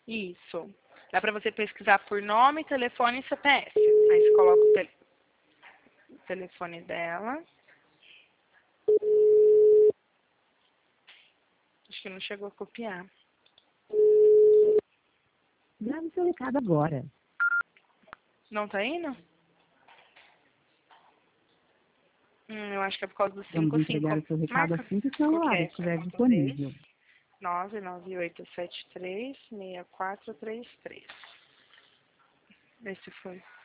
Isso. Dá pra você pesquisar por nome, telefone e CPF. Aí você coloca o telefone dela. Acho que não chegou a copiar. Grave seu recado agora. Não tá indo? Eu acho que é por causa do Vamos 55. entregar o seu recado Marca. assim que o Qual que celular é? estiver disponível. 99873-6433. Esse foi.